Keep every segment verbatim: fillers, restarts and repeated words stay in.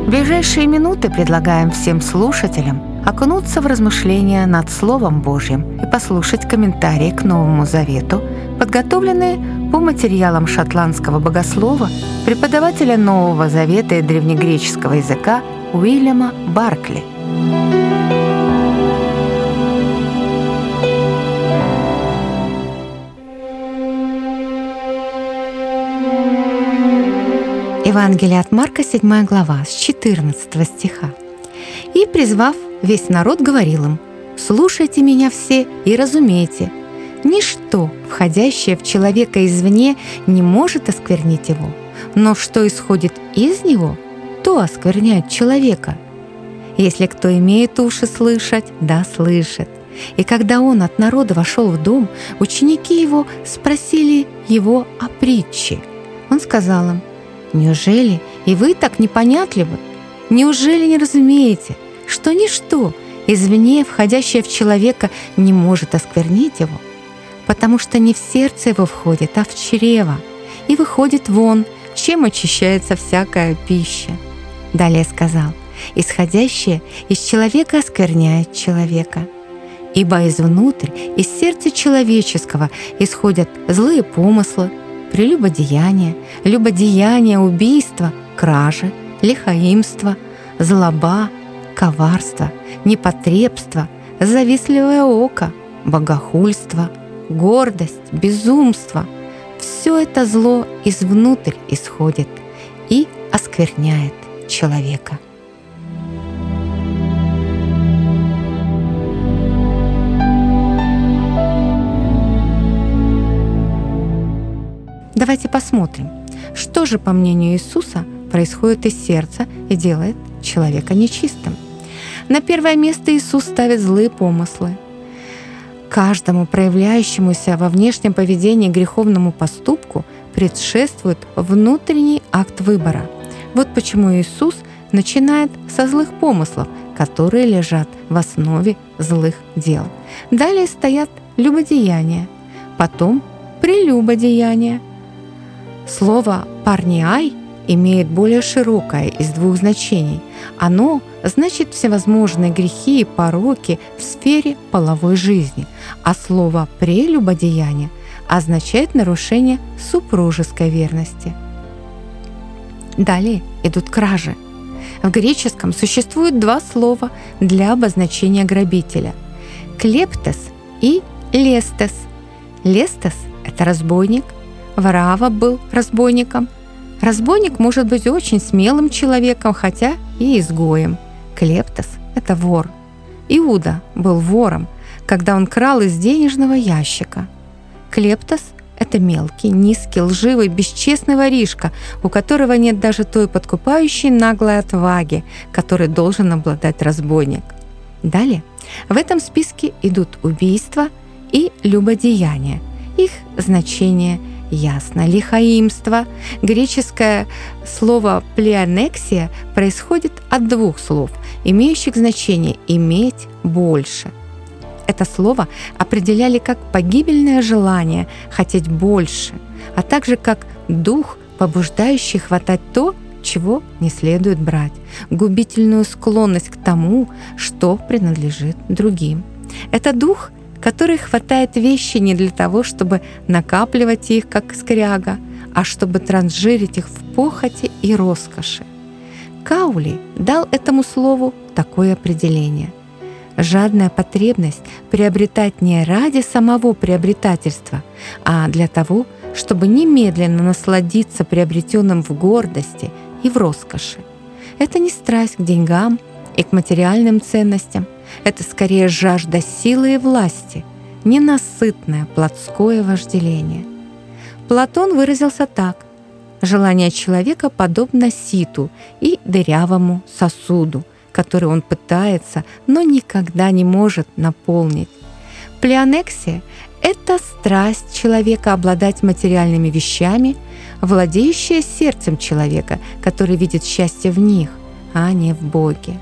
В ближайшие минуты предлагаем всем слушателям окунуться в размышления над Словом Божьим и послушать комментарии к Новому Завету, подготовленные по материалам шотландского богослова, преподавателя Нового Завета и древнегреческого языка Уильяма Баркли. Евангелие от Марка, седьмая глава, с четырнадцатого стиха. «И, призвав весь народ, говорил им: слушайте меня все и разумейте, ничто, входящее в человека извне, не может осквернить его, но что исходит из него, то оскверняет человека. Если кто имеет уши слышать, да слышит». И когда он от народа вошел в дом, ученики его спросили его о притче. Он сказал им: «Неужели и вы так непонятливы? Неужели не разумеете, что ничто извне, входящее в человека, не может осквернить его? Потому что не в сердце его входит, а в чрево, и выходит вон, чем очищается всякая пища». Далее сказал: «Исходящее из человека оскверняет человека. Ибо извнутрь, из сердца человеческого исходят злые помыслы, прелюбодеяние, любодеяние, убийство, кражи, лихоимство, злоба, коварство, непотребство, завистливое око, богохульство, гордость, безумство. Все это зло извнутрь исходит и оскверняет человека». Давайте посмотрим, что же, по мнению Иисуса, происходит из сердца и делает человека нечистым. На первое место Иисус ставит злые помыслы. Каждому проявляющемуся во внешнем поведении греховному поступку предшествует внутренний акт выбора. Вот почему Иисус начинает со злых помыслов, которые лежат в основе злых дел. Далее стоят любодеяния, потом прелюбодеяния. Слово «парниай» имеет более широкое из двух значений. Оно значит всевозможные грехи и пороки в сфере половой жизни, а слово «прелюбодеяние» означает нарушение супружеской верности. Далее идут кражи. В греческом существует два слова для обозначения грабителя – клептес и лестес. Лестес – это разбойник, Варава был разбойником. Разбойник может быть очень смелым человеком, хотя и изгоем. Клептос – это вор. Иуда был вором, когда он крал из денежного ящика. Клептос – это мелкий, низкий, лживый, бесчестный воришка, у которого нет даже той подкупающей наглой отваги, которой должен обладать разбойник. Далее в этом списке идут убийства и любодеяния. Их значение ясно. Лихоимство. Греческое слово «плеонексия» происходит от двух слов, имеющих значение «иметь больше». Это слово определяли как погибельное желание хотеть больше, а также как дух, побуждающий хватать то, чего не следует брать, губительную склонность к тому, что принадлежит другим. Это дух, который хватает вещи не для того, чтобы накапливать их, как скряга, а чтобы транжирить их в похоти и роскоши. Каули дал этому слову такое определение: жадная потребность приобретать не ради самого приобретательства, а для того, чтобы немедленно насладиться приобретенным в гордости и в роскоши. Это не страсть к деньгам и к материальным ценностям, это скорее жажда силы и власти, ненасытное плотское вожделение. Платон выразился так: желание человека подобно ситу и дырявому сосуду, который он пытается, но никогда не может наполнить. Плеонексия – это страсть человека обладать материальными вещами, владеющая сердцем человека, который видит счастье в них, а не в Боге.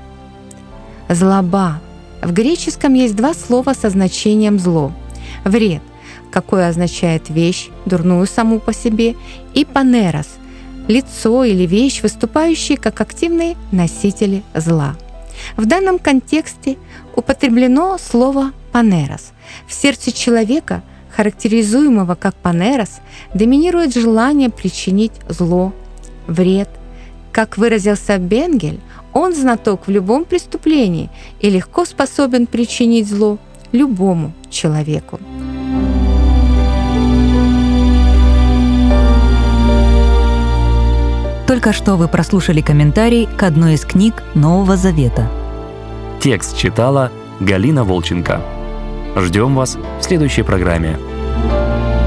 Злоба. В греческом есть два слова со значением «зло». Вред, какое означает вещь, дурную саму по себе, и панерос, лицо или вещь, выступающие как активные носители зла. В данном контексте употреблено слово «панерос». В сердце человека, характеризуемого как панерос, доминирует желание причинить зло, вред. Как выразился Бенгель, он знаток в любом преступлении и легко способен причинить зло любому человеку. Только что вы прослушали комментарий к одной из книг Нового Завета. Текст читала Галина Волченко. Ждем вас в следующей программе.